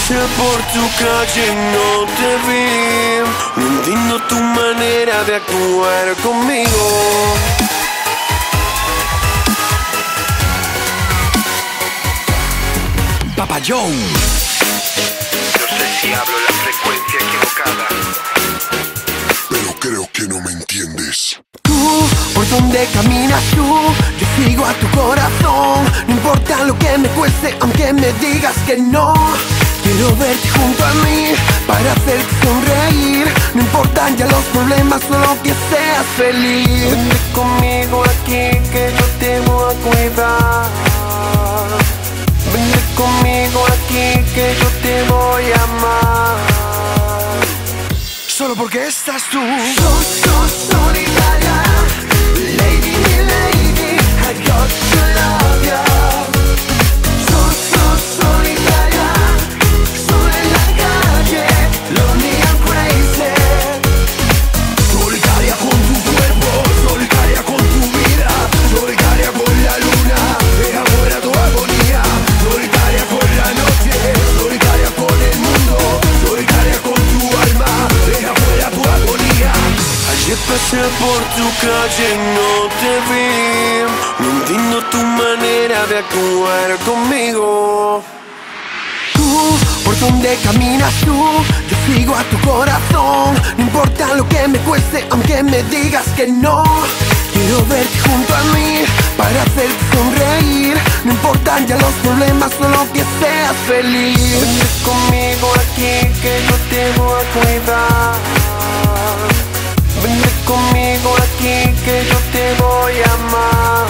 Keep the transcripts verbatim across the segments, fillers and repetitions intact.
pasé por tu calle y no te vi. No entiendo tu manera de actuar conmigo. Papa Joe. No sé si hablo la frecuencia equivocada, pero creo que no me entiendes. Tú, por donde caminas tú, yo sigo a tu corazón. No importa lo que me cueste, aunque me digas que no. Quiero verte junto a mí para hacerte sonreír. No importan ya los problemas, solo que seas feliz. Vente conmigo aquí que yo te voy a cuidar. Vente conmigo aquí que yo te voy a amar. Solo porque estás tú. So, so solitaria, lady, mi lady, I got to love ya. So, so solitaria, sola en la calle, lonely and crazy. Solitaria con tu cuerpo, solitaria con tu vida, solitaria con la luna, deja fuera tu agonía. Solitaria con la noche, solitaria con el mundo, solitaria con tu alma, deja fuera tu agonía. Ayer pasé por tu calle y no te vi. No entiendo tu manera de actuar conmigo. Tú, por donde caminas tú, yo sigo a tu corazón. No importa lo que me cueste, aunque me digas que no. Quiero verte junto a mí para hacerte sonreír. No importan ya los problemas, solo que seas feliz. Vente conmigo aquí que yo te voy a cuidar. Vente conmigo aquí que yo te voy a amar.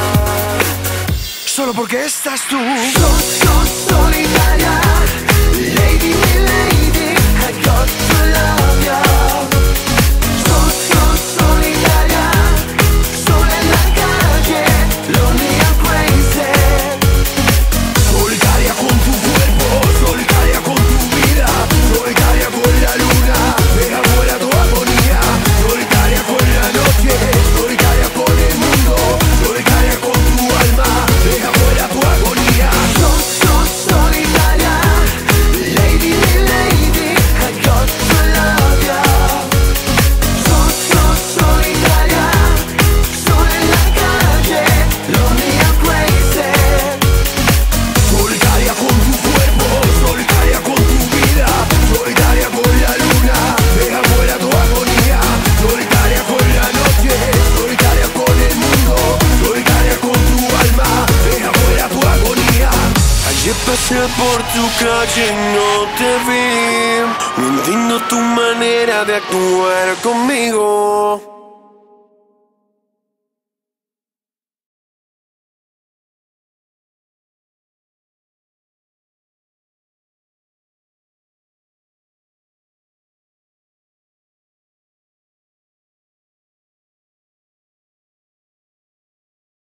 Solo porque estás tú. So, so solitaria, lady, mi lady, I got to love ya. So, so solitaria, sola en la calle, lonely and crazy. Solitaria con tu cuerpo, solitaria con tu vida, solitaria con la luna, deja fuera tu agonía. Solitaria con la noche, solitaria con el mundo, solitaria con tu alma, deja fuera tu agonía. So, so solitaria, lady, mi lady, I got to love ya. So, so solitaria, sola en la calle, lonely and crazy. Solitaria con tu cuerpo, solitaria con tu vida, solitaria con la luna, deja fuera tu agonía. Solitaria con la noche, solitaria con el mundo, solitaria con tu alma, deja fuera tu agonía. Ayer pasé por tu calle y no te vi. No entiendo tu manera de actuar conmigo.